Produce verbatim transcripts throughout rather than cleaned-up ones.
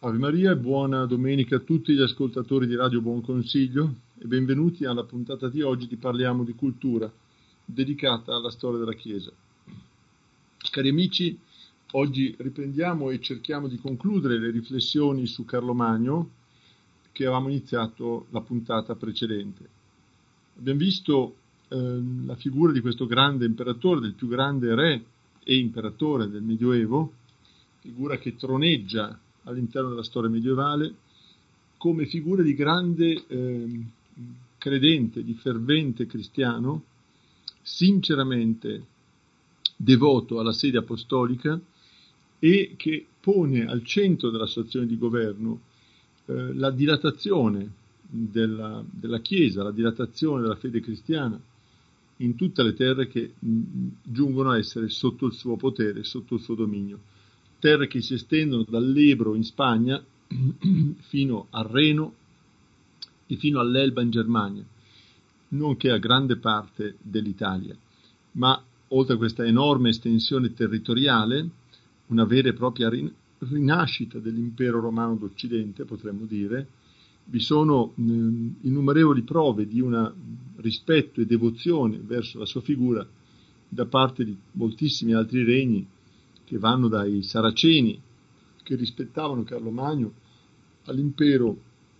Ave Maria e buona domenica a tutti gli ascoltatori di Radio Buon Consiglio e benvenuti alla puntata di oggi di Parliamo di Cultura, dedicata alla storia della Chiesa. Cari amici, oggi riprendiamo e cerchiamo di concludere le riflessioni su Carlo Magno che avevamo iniziato la puntata precedente. Abbiamo visto eh, la figura di questo grande imperatore, del più grande re e imperatore del Medioevo, figura che troneggia all'interno della storia medievale, come figura di grande eh, credente, di fervente cristiano, sinceramente devoto alla sede apostolica e che pone al centro della sua azione di governo eh, la dilatazione della, della Chiesa, la dilatazione della fede cristiana in tutte le terre che mh, giungono a essere sotto il suo potere, sotto il suo dominio. Terre che si estendono dall'Ebro in Spagna fino al Reno e fino all'Elba in Germania, nonché a grande parte dell'Italia. Ma oltre a questa enorme estensione territoriale, una vera e propria rinascita dell'impero romano d'Occidente, potremmo dire, vi sono mh, innumerevoli prove di un rispetto e devozione verso la sua figura da parte di moltissimi altri regni, che vanno dai Saraceni, che rispettavano Carlo Magno, all'impero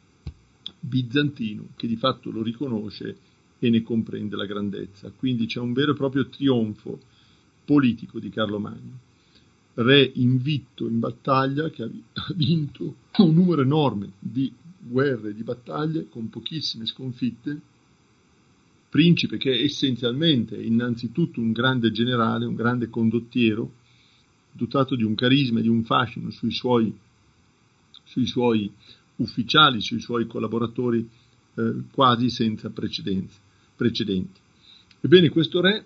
bizantino, che di fatto lo riconosce e ne comprende la grandezza. Quindi c'è un vero e proprio trionfo politico di Carlo Magno, re invitto in battaglia, che ha vinto un numero enorme di guerre e di battaglie, con pochissime sconfitte, principe che è essenzialmente, innanzitutto, un grande generale, un grande condottiero, dotato di un carisma e di un fascino sui suoi, sui suoi ufficiali, sui suoi collaboratori eh, quasi senza precedenze, precedenti. Ebbene, questo re,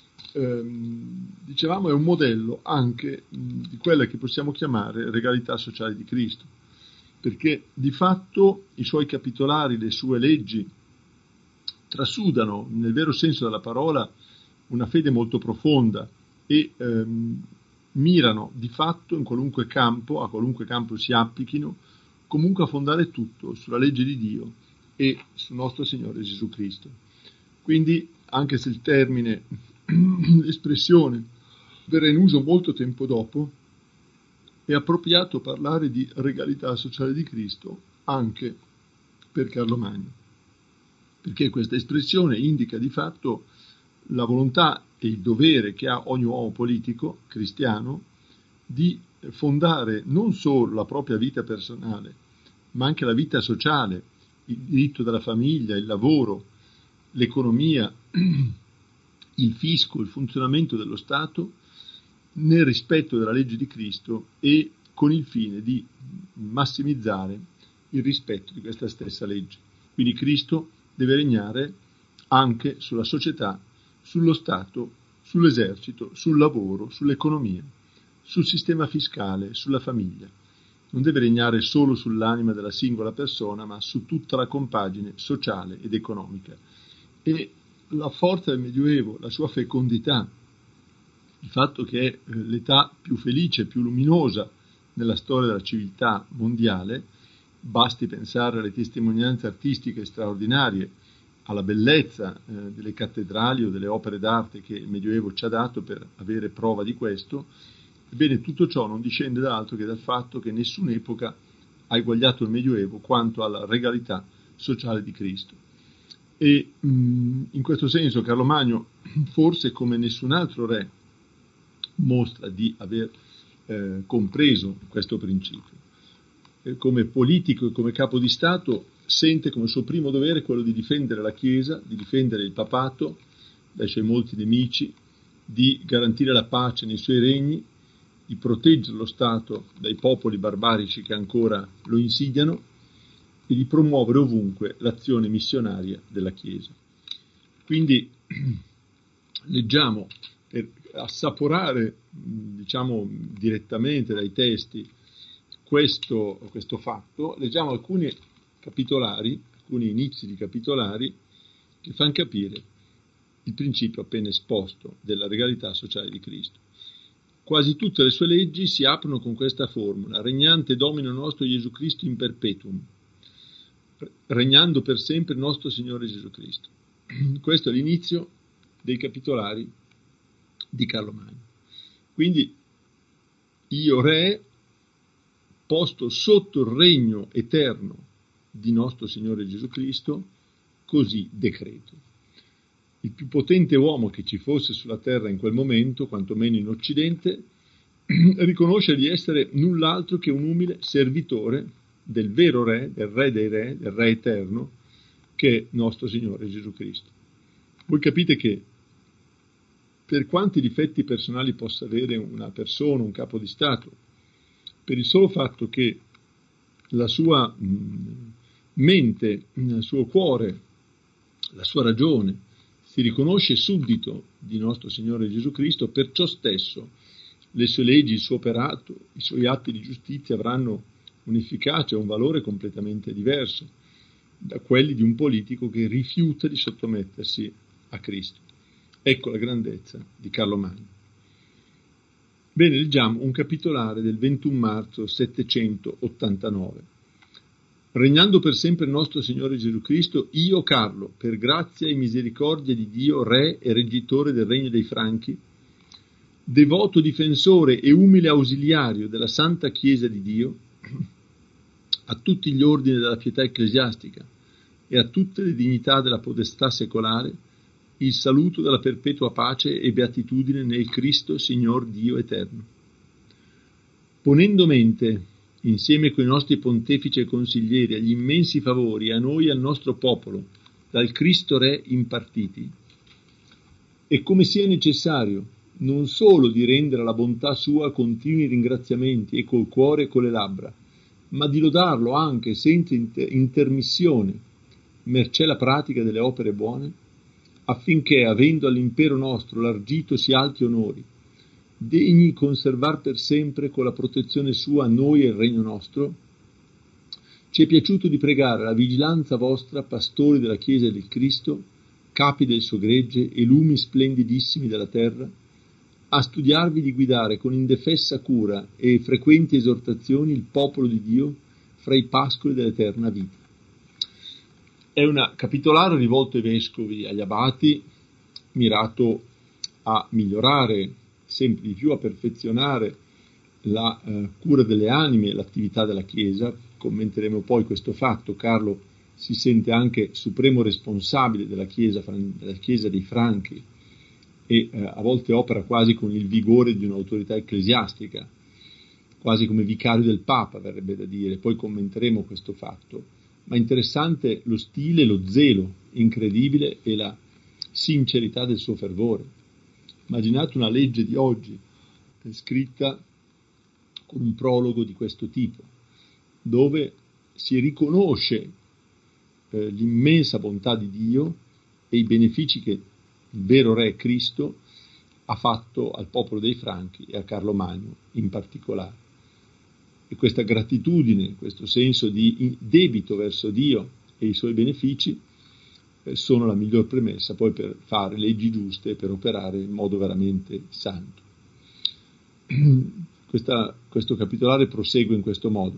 ehm, dicevamo, è un modello anche mh, di quella che possiamo chiamare regalità sociale di Cristo, perché di fatto i suoi capitolari, le sue leggi, trasudano, nel vero senso della parola, una fede molto profonda e ehm, mirano di fatto in qualunque campo, a qualunque campo si applichino, comunque a fondare tutto sulla legge di Dio e sul nostro Signore Gesù Cristo. Quindi, anche se il termine, l'espressione, verrà in uso molto tempo dopo, è appropriato parlare di regalità sociale di Cristo anche per Carlo Magno, perché questa espressione indica di fatto la volontà e il dovere che ha ogni uomo politico cristiano di fondare non solo la propria vita personale, ma anche la vita sociale, il diritto della famiglia, il lavoro, l'economia, il fisco, il funzionamento dello Stato, nel rispetto della legge di Cristo e con il fine di massimizzare il rispetto di questa stessa legge. Quindi Cristo deve regnare anche sulla società, sullo Stato, sull'esercito, sul lavoro, sull'economia, sul sistema fiscale, sulla famiglia. Non deve regnare solo sull'anima della singola persona, ma su tutta la compagine sociale ed economica. E la forza del Medioevo, la sua fecondità, il fatto che è l'età più felice, più luminosa nella storia della civiltà mondiale, basti pensare alle testimonianze artistiche straordinarie, alla bellezza eh, delle cattedrali o delle opere d'arte che il Medioevo ci ha dato per avere prova di questo. Ebbene, tutto ciò non discende da altro che dal fatto che nessun'epoca ha eguagliato il Medioevo quanto alla regalità sociale di Cristo. E mh, in questo senso Carlo Magno, forse come nessun altro re, mostra di aver eh, compreso questo principio. E come politico e come capo di Stato sente come suo primo dovere quello di difendere la Chiesa, di difendere il papato dai suoi molti nemici, di garantire la pace nei suoi regni, di proteggere lo Stato dai popoli barbarici che ancora lo insidiano e di promuovere ovunque l'azione missionaria della Chiesa. Quindi leggiamo, per assaporare, diciamo, direttamente dai testi questo, questo fatto, leggiamo alcuni capitolari, alcuni inizi di capitolari che fanno capire il principio appena esposto della regalità sociale di Cristo. Quasi tutte le sue leggi si aprono con questa formula: regnante Domino nostro Gesù Cristo in perpetuum, regnando per sempre il nostro Signore Gesù Cristo. Questo è l'inizio dei capitolari di Carlo Magno. Quindi io re, posto sotto il regno eterno di nostro Signore Gesù Cristo, così decreto. Il più potente uomo che ci fosse sulla terra in quel momento, quantomeno in Occidente, riconosce di essere null'altro che un umile servitore del vero re, del re dei re, del re eterno, che è nostro Signore Gesù Cristo. Voi capite che per quanti difetti personali possa avere una persona, un capo di Stato, per il solo fatto che la sua mh, mente, il suo cuore, la sua ragione si riconosce suddito di nostro Signore Gesù Cristo, perciò stesso le sue leggi, il suo operato, i suoi atti di giustizia avranno un'efficacia e un valore completamente diverso da quelli di un politico che rifiuta di sottomettersi a Cristo. Ecco la grandezza di Carlo Magno. Bene, leggiamo un capitolare del ventuno marzo settecentottantanove. Regnando per sempre il nostro Signore Gesù Cristo, io Carlo, per grazia e misericordia di Dio, Re e Reggitore del Regno dei Franchi, devoto difensore e umile ausiliario della Santa Chiesa di Dio, a tutti gli ordini della pietà ecclesiastica e a tutte le dignità della podestà secolare, il saluto della perpetua pace e beatitudine nel Cristo Signor Dio eterno. Ponendo mente, insieme coi nostri pontefici e consiglieri, agli immensi favori a noi e al nostro popolo dal Cristo Re impartiti, e come sia necessario non solo di rendere alla bontà sua continui ringraziamenti e col cuore e con le labbra, ma di lodarlo anche senza inter- intermissione, mercé la pratica delle opere buone, affinché, avendo all'impero nostro largitosi alti onori, degni conservar per sempre con la protezione sua noi e il regno nostro, ci è piaciuto di pregare la vigilanza vostra, pastori della Chiesa del Cristo, capi del suo gregge e lumi splendidissimi della terra, a studiarvi di guidare con indefessa cura e frequenti esortazioni il popolo di Dio fra i pascoli dell'eterna vita. È una capitolare rivolto ai vescovi, agli abati, mirato a migliorare sempre di più, a perfezionare la eh, cura delle anime e l'attività della Chiesa. Commenteremo poi questo fatto. Carlo si sente anche supremo responsabile della Chiesa, della Chiesa dei Franchi, e eh, a volte opera quasi con il vigore di un'autorità ecclesiastica, quasi come vicario del Papa, verrebbe da dire. Poi commenteremo questo fatto. Ma interessante lo stile, lo zelo incredibile e la sincerità del suo fervore. Immaginate una legge di oggi scritta con un prologo di questo tipo, dove si riconosce eh, l'immensa bontà di Dio e i benefici che il vero Re Cristo ha fatto al popolo dei Franchi e a Carlo Magno in particolare. E questa gratitudine, questo senso di debito verso Dio e i suoi benefici eh, sono la miglior premessa poi per fare leggi giuste e per operare in modo veramente santo. Questa, questo capitolare prosegue in questo modo.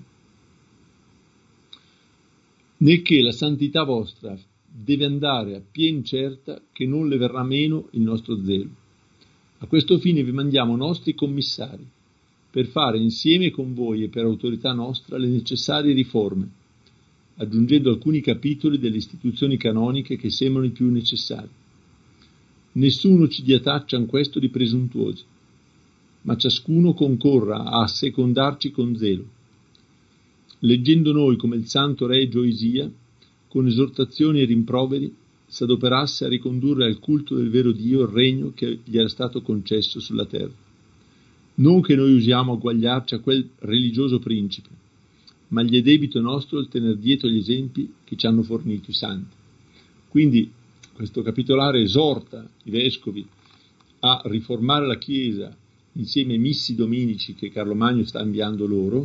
Né che la santità vostra deve andare a pien certa che non le verrà meno il nostro zelo. A questo fine vi mandiamo nostri commissari, per fare insieme con voi e per autorità nostra le necessarie riforme, aggiungendo alcuni capitoli delle istituzioni canoniche che sembrano i più necessari. Nessuno ci dia taccia in questo di presuntuosi, ma ciascuno concorra a assecondarci con zelo, leggendo noi come il santo re Gioisia, con esortazioni e rimproveri, s'adoperasse a ricondurre al culto del vero Dio il regno che gli era stato concesso sulla terra. Non che noi usiamo agguagliarci a quel religioso principe, ma gli è debito nostro il tener dietro gli esempi che ci hanno fornito i santi. Quindi questo capitolare esorta i vescovi a riformare la Chiesa insieme ai missi dominici che Carlo Magno sta inviando loro,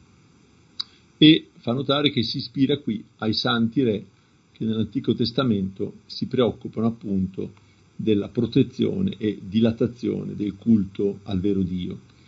e fa notare che si ispira qui ai santi re che nell'Antico Testamento si preoccupano appunto della protezione e dilatazione del culto al vero Dio.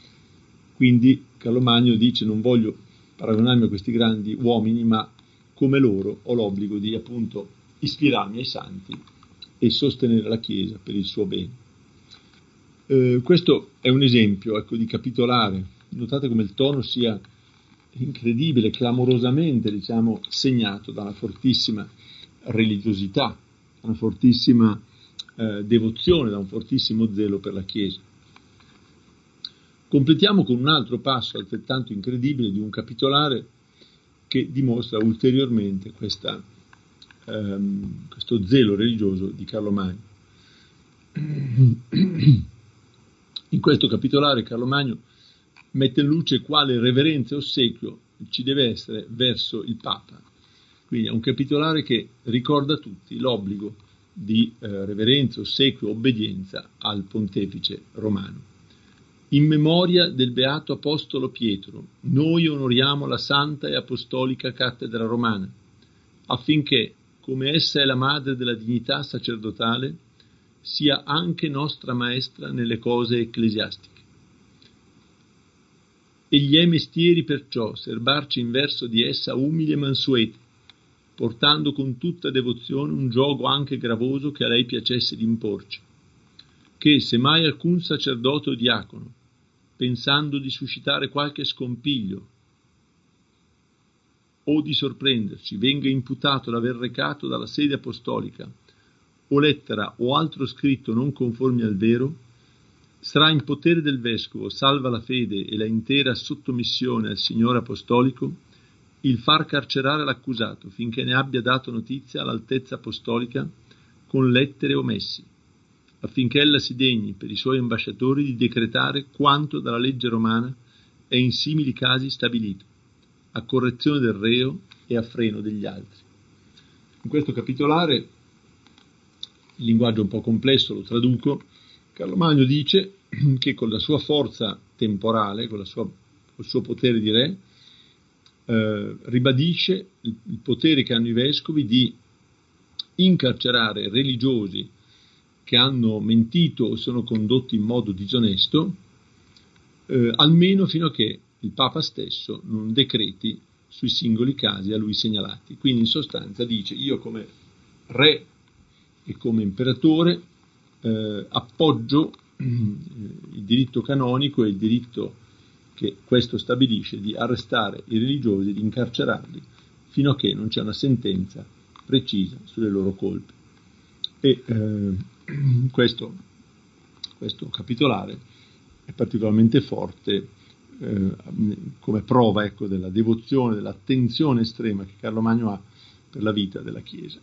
Quindi Carlo Magno dice: non voglio paragonarmi a questi grandi uomini, ma come loro ho l'obbligo di appunto ispirarmi ai santi e sostenere la Chiesa per il suo bene. Eh, questo è un esempio, ecco, di capitolare. Notate come il tono sia incredibile, clamorosamente, diciamo, segnato da una fortissima religiosità, da una fortissima eh, devozione, da un fortissimo zelo per la Chiesa. Completiamo con un altro passo altrettanto incredibile di un capitolare che dimostra ulteriormente questa, ehm, questo zelo religioso di Carlo Magno. In questo capitolare Carlo Magno mette in luce quale reverenza e ossequio ci deve essere verso il Papa. Quindi è un capitolare che ricorda a tutti l'obbligo di eh, reverenza, ossequio, obbedienza al Pontefice romano. In memoria del Beato Apostolo Pietro, noi onoriamo la Santa e Apostolica Cattedra Romana, affinché, come essa è la madre della dignità sacerdotale, sia anche nostra maestra nelle cose ecclesiastiche. E gli è mestieri perciò serbarci in verso di essa umili e mansuete, portando con tutta devozione un giogo anche gravoso che a lei piacesse di imporci, che se mai alcun sacerdote o diacono, pensando di suscitare qualche scompiglio o di sorprenderci, venga imputato l'aver recato dalla sede apostolica o lettera o altro scritto non conformi al vero, sarà in potere del Vescovo, salva la fede e la intera sottomissione al Signore Apostolico, il far carcerare l'accusato finché ne abbia dato notizia all'altezza apostolica con lettere o messi, affinché ella si degni per i suoi ambasciatori di decretare quanto dalla legge romana è in simili casi stabilito, a correzione del reo e a freno degli altri. In questo capitolare, il linguaggio è un po' complesso, lo traduco, Carlo Magno dice che con la sua forza temporale, con la sua, col suo potere di re, eh, ribadisce il, il potere che hanno i vescovi di incarcerare religiosi che hanno mentito o sono condotti in modo disonesto, eh, almeno fino a che il Papa stesso non decreti sui singoli casi a lui segnalati. Quindi in sostanza dice: io come re e come imperatore eh, appoggio eh, il diritto canonico e il diritto che questo stabilisce di arrestare i religiosi, di incarcerarli fino a che non c'è una sentenza precisa sulle loro colpe. E eh, questo, questo capitolare è particolarmente forte eh, come prova, ecco, della devozione, dell'attenzione estrema che Carlo Magno ha per la vita della Chiesa.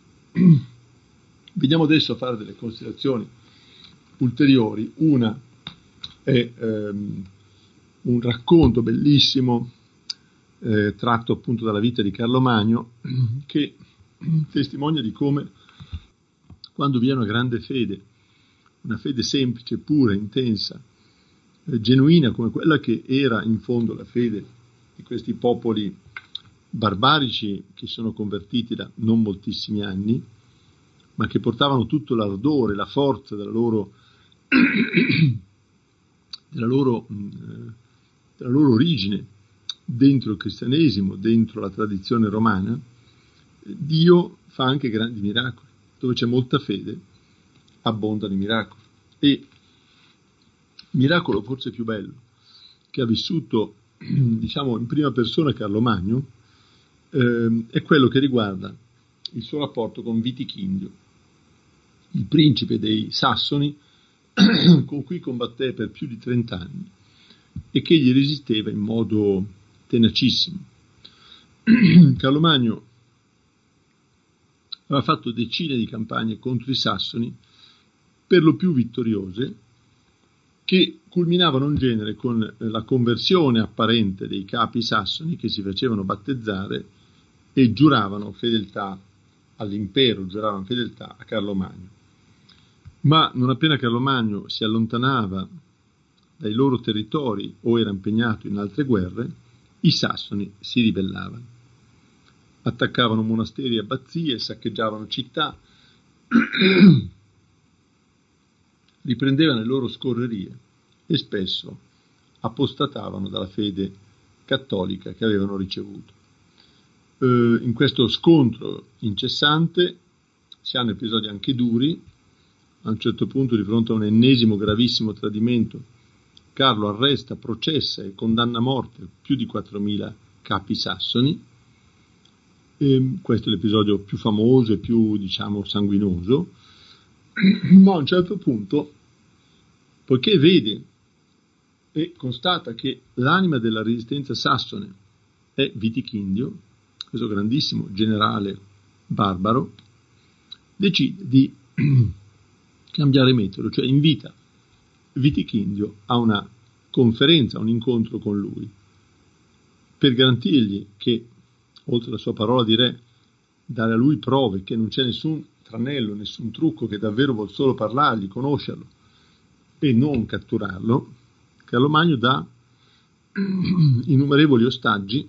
Vediamo adesso a fare delle considerazioni ulteriori. Una è ehm, un racconto bellissimo eh, tratto appunto dalla vita di Carlo Magno, che testimonia di come, quando vi è una grande fede, una fede semplice, pura, intensa, eh, genuina, come quella che era in fondo la fede di questi popoli barbarici che sono convertiti da non moltissimi anni, ma che portavano tutto l'ardore, la forza della loro, della loro, della loro origine dentro il cristianesimo, dentro la tradizione romana. Dio fa anche grandi miracoli. Dove c'è molta fede abbondano i miracoli. E il miracolo forse più bello che ha vissuto, diciamo, in prima persona Carlo Magno eh, è quello che riguarda il suo rapporto con Vitichindio, il principe dei Sassoni, con cui combatté per più di trent'anni e che gli resisteva in modo tenacissimo. Carlo Magno aveva fatto decine di campagne contro i Sassoni, per lo più vittoriose, che culminavano in genere con la conversione apparente dei capi sassoni che si facevano battezzare e giuravano fedeltà all'impero, giuravano fedeltà a Carlo Magno. Ma non appena Carlo Magno si allontanava dai loro territori o era impegnato in altre guerre, i sassoni si ribellavano. Attaccavano monasteri e abbazie, saccheggiavano città, riprendevano le loro scorrerie e spesso apostatavano dalla fede cattolica che avevano ricevuto. Eh, in questo scontro incessante si hanno episodi anche duri. A un certo punto, di fronte a un ennesimo gravissimo tradimento, Carlo arresta, processa e condanna a morte più di quattromila capi sassoni. E questo è l'episodio più famoso e più, diciamo, sanguinoso. Ma a un certo punto, poiché vede e constata che l'anima della resistenza sassone è Vitichindio, questo grandissimo generale barbaro, decide di cambiare metodo, cioè invita Vitichindio a una conferenza, a un incontro con lui, per garantirgli che, oltre alla sua parola di re, dare a lui prove che non c'è nessun tranello, nessun trucco, che davvero vuol solo parlargli, conoscerlo e non catturarlo. Carlo Magno dà innumerevoli ostaggi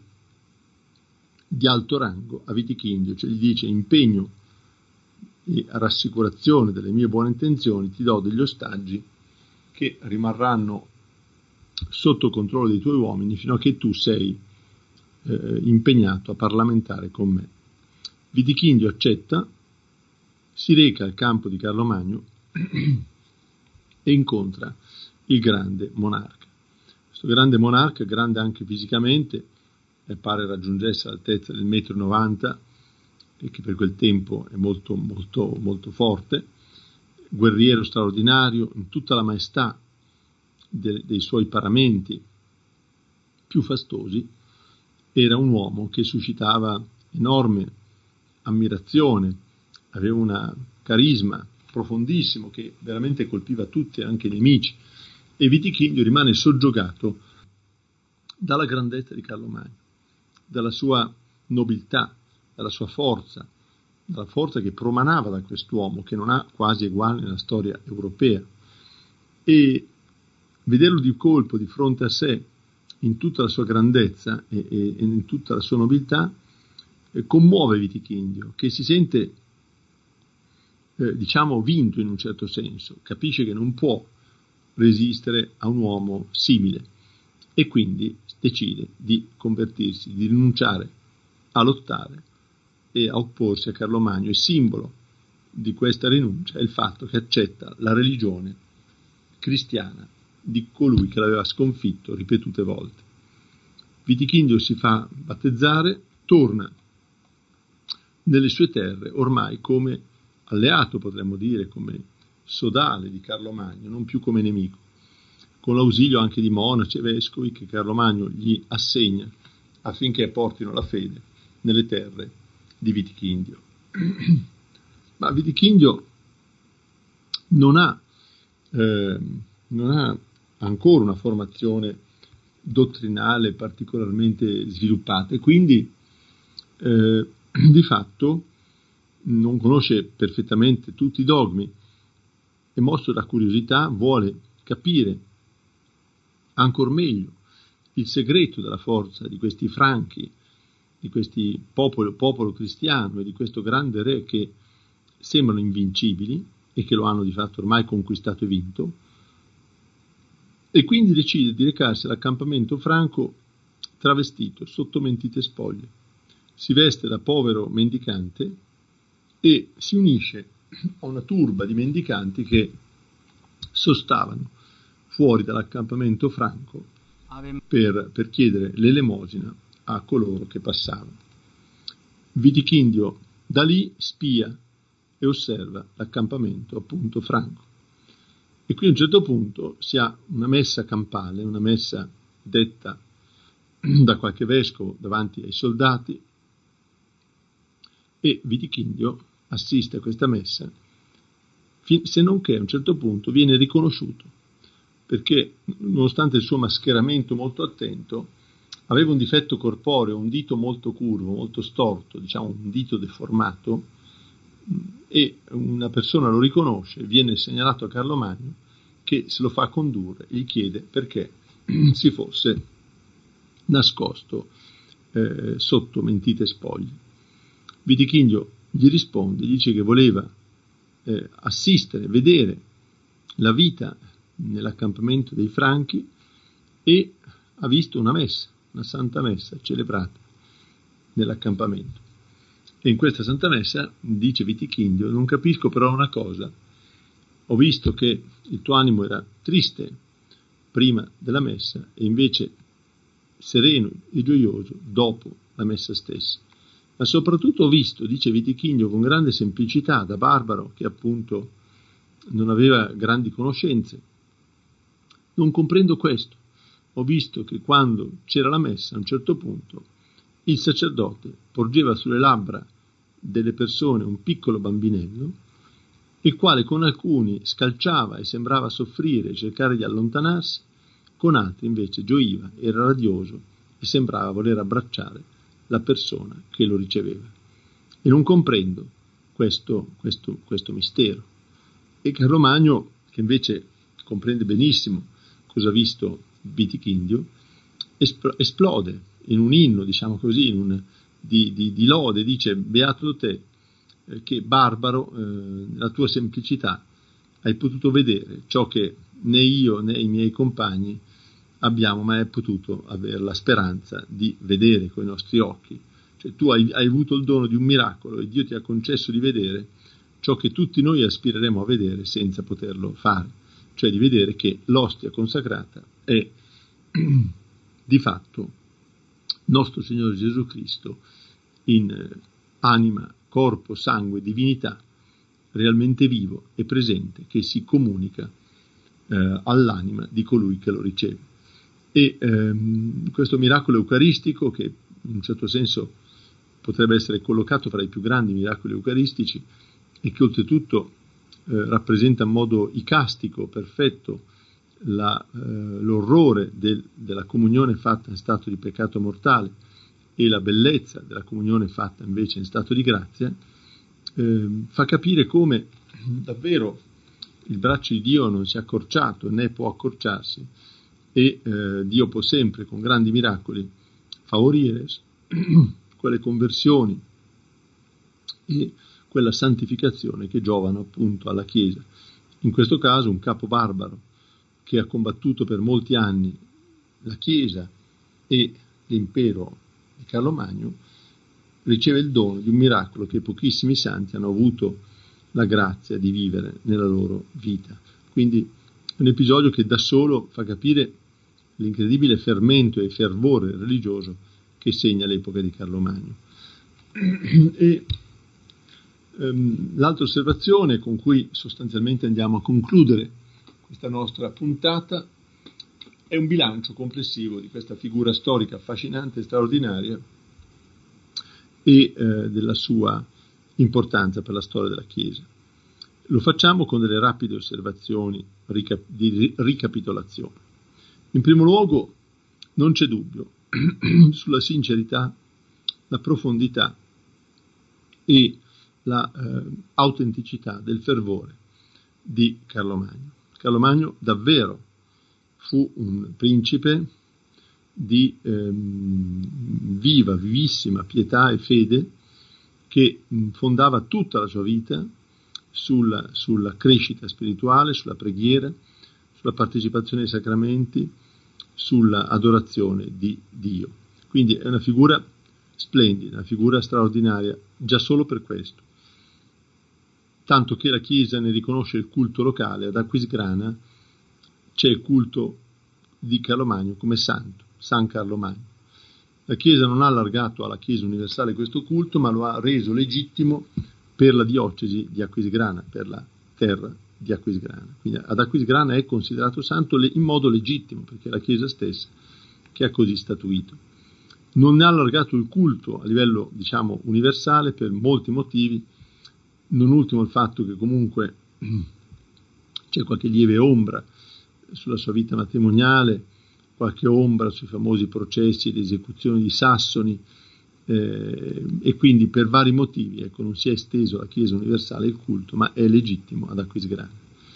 di alto rango a Vitichindio, cioè gli dice: impegno e a rassicurazione delle mie buone intenzioni ti do degli ostaggi che rimarranno sotto controllo dei tuoi uomini fino a che tu sei eh, impegnato a parlamentare con me. Vitichindio accetta, si reca al campo di Carlo Magno e incontra il grande monarca. Questo grande monarca, grande anche fisicamente, eh, pare raggiungesse l'altezza del metro e novanta, e che per quel tempo è molto, molto, molto forte, guerriero straordinario, in tutta la maestà de, dei suoi paramenti più fastosi. Era un uomo che suscitava enorme ammirazione, aveva un carisma profondissimo che veramente colpiva tutti, anche i nemici, e Vitichindio rimane soggiogato dalla grandezza di Carlo Magno, dalla sua nobiltà, dalla sua forza, dalla forza che promanava da quest'uomo che non ha quasi eguali nella storia europea, e vederlo di colpo di fronte a sé in tutta la sua grandezza e, e, e in tutta la sua nobiltà eh, commuove Vitichindio, che si sente eh, diciamo vinto in un certo senso, capisce che non può resistere a un uomo simile e quindi decide di convertirsi, di rinunciare a lottare e a opporsi a Carlo Magno. E simbolo di questa rinuncia è il fatto che accetta la religione cristiana di colui che l'aveva sconfitto ripetute volte. Vitichindio si fa battezzare, torna nelle sue terre ormai come alleato, potremmo dire, come sodale di Carlo Magno, non più come nemico, con l'ausilio anche di monaci e vescovi che Carlo Magno gli assegna affinché portino la fede nelle terre di Vitichindio. Ma Vitichindio non ha, eh, non ha ancora una formazione dottrinale particolarmente sviluppata e quindi eh, di fatto non conosce perfettamente tutti i dogmi e, mosso da curiosità, vuole capire ancor meglio il segreto della forza di questi franchi, di questi popolo, popolo cristiano e di questo grande re che sembrano invincibili e che lo hanno di fatto ormai conquistato e vinto, e quindi decide di recarsi all'accampamento franco travestito, sotto mentite spoglie. Si veste da povero mendicante e si unisce a una turba di mendicanti che sostavano fuori dall'accampamento franco per, per chiedere l'elemosina a coloro che passavano. Vitichindio da lì spia e osserva l'accampamento appunto franco. E qui a un certo punto si ha una messa campale, una messa detta da qualche vescovo davanti ai soldati, e Vitichindio assiste a questa messa, se non che a un certo punto viene riconosciuto, perché nonostante il suo mascheramento molto attento, aveva un difetto corporeo, un dito molto curvo, molto storto, diciamo un dito deformato, e una persona lo riconosce, viene segnalato a Carlo Magno, che se lo fa condurre e gli chiede perché si fosse nascosto eh, sotto mentite spoglie. Vitichindio gli risponde, gli dice che voleva eh, assistere, vedere la vita nell'accampamento dei Franchi e ha visto una messa, una santa messa celebrata nell'accampamento. E in questa santa messa dice Vitichindio: non capisco però una cosa, ho visto che il tuo animo era triste prima della messa e invece sereno e gioioso dopo la messa stessa. Ma soprattutto ho visto, dice Vitichindio con grande semplicità, da barbaro che appunto non aveva grandi conoscenze, non comprendo questo. Ho visto che quando c'era la messa, a un certo punto, il sacerdote porgeva sulle labbra delle persone un piccolo bambinello, il quale con alcuni scalciava e sembrava soffrire e cercare di allontanarsi, con altri invece gioiva, era radioso e sembrava voler abbracciare la persona che lo riceveva. E non comprendo questo, questo, questo mistero. E Carlo Magno, che invece comprende benissimo cosa ha visto Vitichindio, esplode in un inno, diciamo così, in un, di, di, di lode, dice: beato te, eh, che barbaro, eh, nella tua semplicità hai potuto vedere ciò che né io né i miei compagni abbiamo mai potuto avere la speranza di vedere con i nostri occhi. Cioè tu hai, hai avuto il dono di un miracolo e Dio ti ha concesso di vedere ciò che tutti noi aspireremo a vedere senza poterlo fare, cioè di vedere che l'ostia consacrata è di fatto nostro Signore Gesù Cristo in eh, anima, corpo, sangue, divinità, realmente vivo e presente, che si comunica eh, all'anima di colui che lo riceve. E ehm, questo miracolo eucaristico, che in un certo senso potrebbe essere collocato fra i più grandi miracoli eucaristici e che oltretutto eh, rappresenta in modo icastico, perfetto, la, eh, l'orrore del, della comunione fatta in stato di peccato mortale e la bellezza della comunione fatta invece in stato di grazia, eh, fa capire come davvero il braccio di Dio non si è accorciato né può accorciarsi, e eh, Dio può sempre con grandi miracoli favorire quelle conversioni e quella santificazione che giovano appunto alla Chiesa. In questo caso un capo barbaro che ha combattuto per molti anni la Chiesa e l'impero di Carlo Magno riceve il dono di un miracolo che pochissimi santi hanno avuto la grazia di vivere nella loro vita. Quindi è un episodio che da solo fa capire l'incredibile fermento e fervore religioso che segna l'epoca di Carlo Magno. E um, l'altra osservazione con cui sostanzialmente andiamo a concludere questa nostra puntata è un bilancio complessivo di questa figura storica affascinante e straordinaria e eh, della sua importanza per la storia della Chiesa. Lo facciamo con delle rapide osservazioni rica- di ricapitolazione. In primo luogo, non c'è dubbio sulla sincerità, la profondità e la eh, autenticità del fervore di Carlo Magno. Carlo Magno davvero fu un principe di ehm, viva, vivissima pietà e fede che mh, fondava tutta la sua vita sulla, sulla crescita spirituale, sulla preghiera, sulla partecipazione ai sacramenti, sulla adorazione di Dio. Quindi è una figura splendida, una figura straordinaria, già solo per questo. Tanto che la Chiesa ne riconosce il culto locale. Ad Aquisgrana c'è il culto di Carlo Magno come santo, San Carlo Magno. La Chiesa non ha allargato alla Chiesa universale questo culto, ma lo ha reso legittimo per la diocesi di Aquisgrana, per la terra di Aquisgrana. Quindi ad Aquisgrana è considerato santo in modo legittimo, perché è la Chiesa stessa che ha così statuito. Non ne ha allargato il culto a livello, diciamo, universale per molti motivi, non ultimo il fatto che comunque c'è qualche lieve ombra sulla sua vita matrimoniale, qualche ombra sui famosi processi ed esecuzioni di Sassoni, eh, e quindi per vari motivi ecco, non si è esteso alla Chiesa universale il culto, ma è legittimo ad Aquisgrana.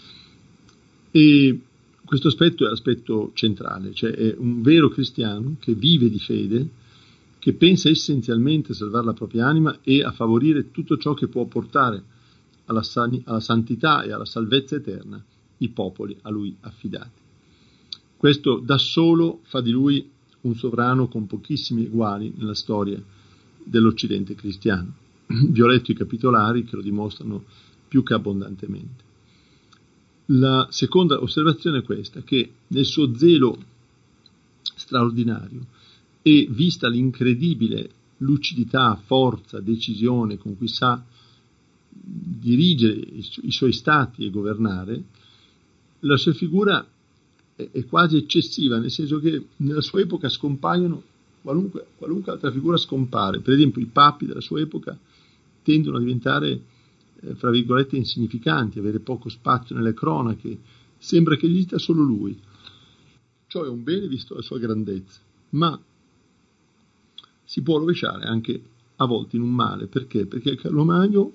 E questo aspetto è l'aspetto centrale, cioè è un vero cristiano che vive di fede, che pensa essenzialmente a salvare la propria anima e a favorire tutto ciò che può portare alla, san- alla santità e alla salvezza eterna i popoli a lui affidati. Questo da solo fa di lui un sovrano con pochissimi eguali nella storia dell'Occidente cristiano. Vi ho letto i capitolari che lo dimostrano più che abbondantemente. La seconda osservazione è questa, che nel suo zelo straordinario e vista l'incredibile lucidità, forza, decisione con cui sa dirigere i, su- i suoi stati e governare, la sua figura è, è quasi eccessiva, nel senso che nella sua epoca scompaiono qualunque, qualunque altra figura scompare. Per esempio i papi della sua epoca tendono a diventare, eh, fra virgolette, insignificanti, avere poco spazio nelle cronache, sembra che gli sta solo lui. Ciò è un bene visto la sua grandezza, ma si può rovesciare anche a volte in un male. Perché? Perché Carlo Magno,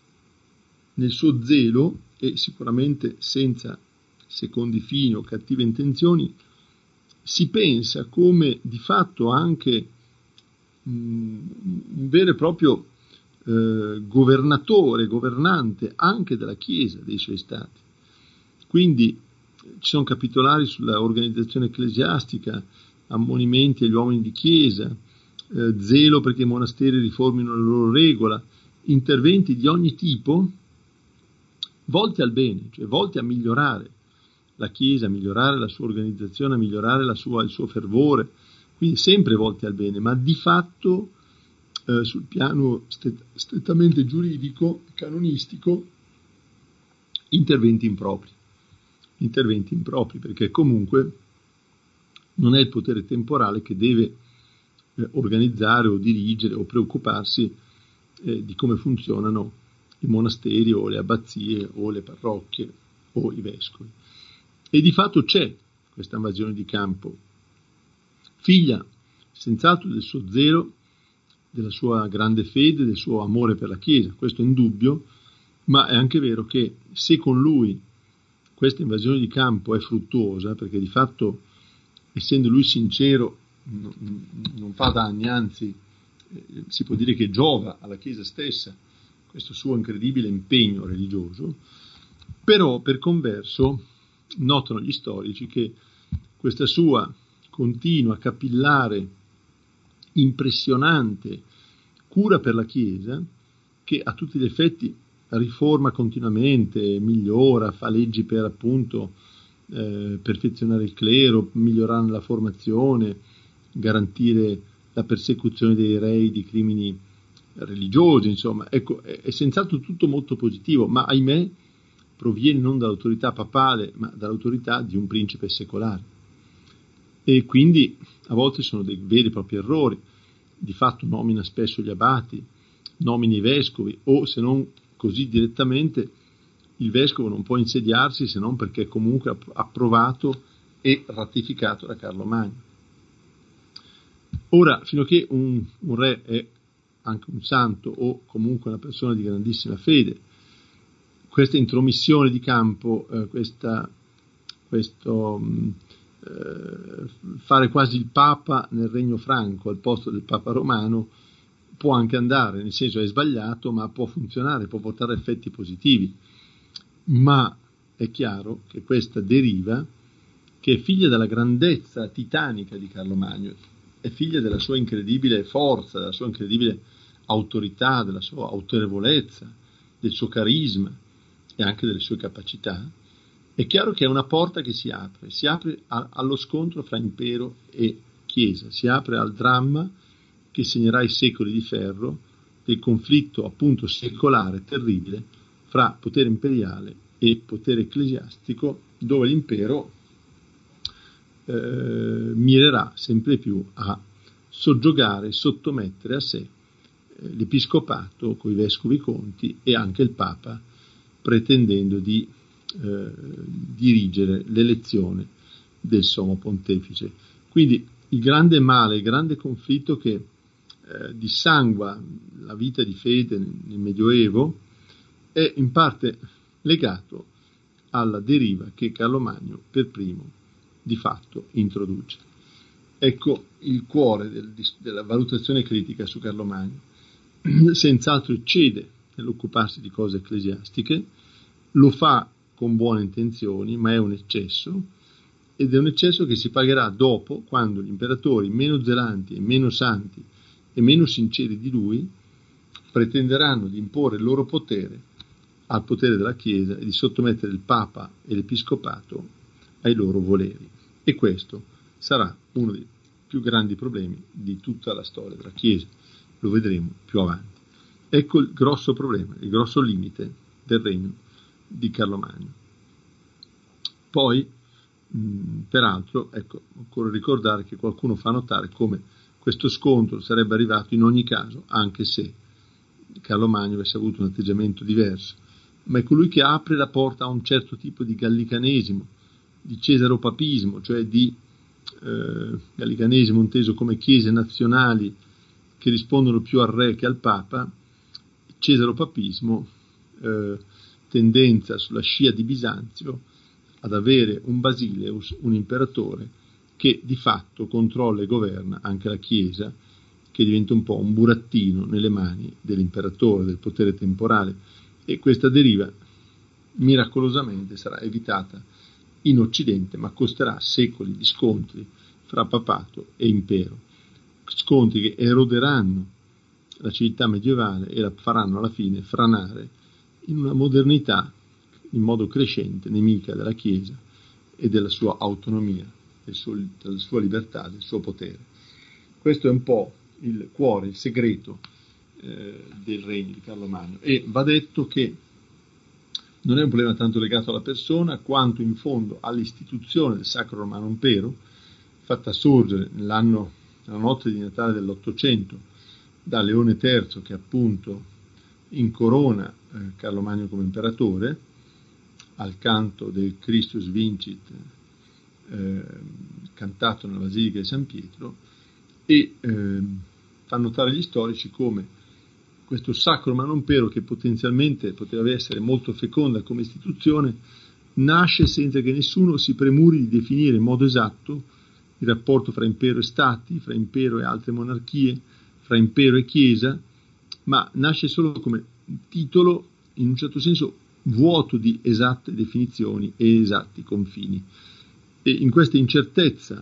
nel suo zelo, e sicuramente senza secondi fini o cattive intenzioni, si pensa come di fatto anche mh, un vero e proprio eh, governatore, governante anche della Chiesa, dei suoi stati. Quindi ci sono capitolari sulla organizzazione ecclesiastica, ammonimenti agli uomini di Chiesa, eh, zelo perché i monasteri riformino la loro regola, interventi di ogni tipo volti al bene, cioè volti a migliorare la Chiesa, a migliorare la sua organizzazione, a migliorare la sua, il suo fervore, quindi sempre volti al bene, ma di fatto eh, sul piano stet- strettamente giuridico, canonistico, interventi impropri. interventi impropri, perché comunque non è il potere temporale che deve eh, organizzare o dirigere o preoccuparsi eh, di come funzionano i monasteri o le abbazie o le parrocchie o i vescovi. E di fatto c'è questa invasione di campo, figlia senz'altro del suo zelo, della sua grande fede, del suo amore per la Chiesa, questo è indubbio, ma è anche vero che se con lui questa invasione di campo è fruttuosa, perché di fatto, essendo lui sincero, non fa danni, anzi eh, si può dire che giova alla Chiesa stessa questo suo incredibile impegno religioso, però per converso notano gli storici che questa sua continua, capillare, impressionante cura per la Chiesa, che a tutti gli effetti riforma continuamente, migliora, fa leggi per appunto eh, perfezionare il clero, migliorare la formazione, garantire la persecuzione dei rei di crimini religiosi, insomma, ecco, è, è senz'altro tutto molto positivo, ma ahimè proviene non dall'autorità papale, ma dall'autorità di un principe secolare. E quindi a volte sono dei veri e propri errori. Di fatto nomina spesso gli abati, nomina i vescovi, o se non così direttamente il vescovo non può insediarsi se non perché è comunque approvato e ratificato da Carlo Magno. Ora, fino a che un, un re è anche un santo o comunque una persona di grandissima fede, questa intromissione di campo, eh, questa, questo mh, eh, fare quasi il Papa nel Regno Franco al posto del Papa Romano, può anche andare, nel senso è sbagliato, ma può funzionare, può portare effetti positivi. Ma è chiaro che questa deriva, che è figlia della grandezza titanica di Carlo Magno, è figlia della sua incredibile forza, della sua incredibile autorità, della sua autorevolezza, del suo carisma e anche delle sue capacità, è chiaro che è una porta che si apre, si apre a, allo scontro fra impero e Chiesa, si apre al dramma che segnerà i secoli di ferro del conflitto appunto secolare terribile fra potere imperiale e potere ecclesiastico, dove l'impero eh, mirerà sempre più a soggiogare, sottomettere a sé eh, l'episcopato coi vescovi conti e anche il Papa, pretendendo di eh, dirigere l'elezione del sommo pontefice. Quindi il grande male, il grande conflitto che eh, dissangua la vita di fede nel, nel Medioevo è in parte legato alla deriva che Carlo Magno per primo di fatto introduce. Ecco il cuore del, della valutazione critica su Carlo Magno. Senz'altro eccede nell'occuparsi di cose ecclesiastiche, lo fa con buone intenzioni, ma è un eccesso, ed è un eccesso che si pagherà dopo, quando gli imperatori meno zelanti e meno santi e meno sinceri di lui pretenderanno di imporre il loro potere al potere della Chiesa e di sottomettere il Papa e l'Episcopato ai loro voleri. E questo sarà uno dei più grandi problemi di tutta la storia della Chiesa. Lo vedremo più avanti. Ecco il grosso problema, il grosso limite del regno di Carlo Magno. Poi, mh, peraltro, ecco, occorre ricordare che qualcuno fa notare come questo scontro sarebbe arrivato in ogni caso, anche se Carlo Magno avesse avuto un atteggiamento diverso, ma è colui che apre la porta a un certo tipo di gallicanesimo, di cesaropapismo, cioè di eh, gallicanesimo inteso come chiese nazionali che rispondono più al re che al Papa, cesaropapismo, eh, tendenza sulla scia di Bisanzio ad avere un basileus, un imperatore, che di fatto controlla e governa anche la Chiesa, che diventa un po' un burattino nelle mani dell'imperatore, del potere temporale, e questa deriva miracolosamente sarà evitata in Occidente, ma costerà secoli di scontri fra papato e impero, scontri che eroderanno la civiltà medievale e la faranno alla fine franare in una modernità in modo crescente nemica della Chiesa e della sua autonomia, del suo, della sua libertà, del suo potere. Questo è un po' il cuore, il segreto eh, del regno di Carlo Magno, e va detto che non è un problema tanto legato alla persona quanto in fondo all'istituzione del Sacro Romano Impero, fatta sorgere nell'anno, nella notte di Natale dell'Ottocento da Leone terzo, che appunto incorona eh, Carlo Magno come imperatore al canto del Christus Vincit eh, cantato nella Basilica di San Pietro, e eh, fa notare gli storici come questo Sacro Romano Impero, che potenzialmente poteva essere molto feconda come istituzione, nasce senza che nessuno si premuri di definire in modo esatto il rapporto fra impero e stati, fra impero e altre monarchie, fra impero e Chiesa, ma nasce solo come titolo, in un certo senso vuoto di esatte definizioni e esatti confini. E in questa incertezza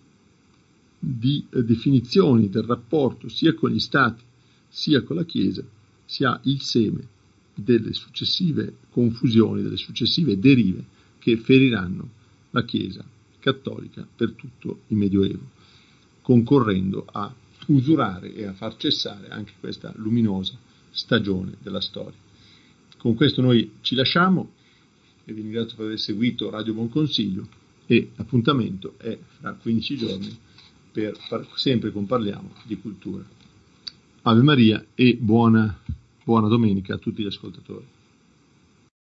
di eh, definizioni del rapporto sia con gli stati sia con la Chiesa si ha il seme delle successive confusioni, delle successive derive che feriranno la Chiesa cattolica per tutto il Medioevo, concorrendo a usurare e a far cessare anche questa luminosa stagione della storia. Con questo noi ci lasciamo e vi ringrazio per aver seguito Radio Buon Consiglio, e l'appuntamento è fra quindici giorni per par- sempre con Parliamo di Cultura. Ave Maria e buona, buona domenica a tutti gli ascoltatori.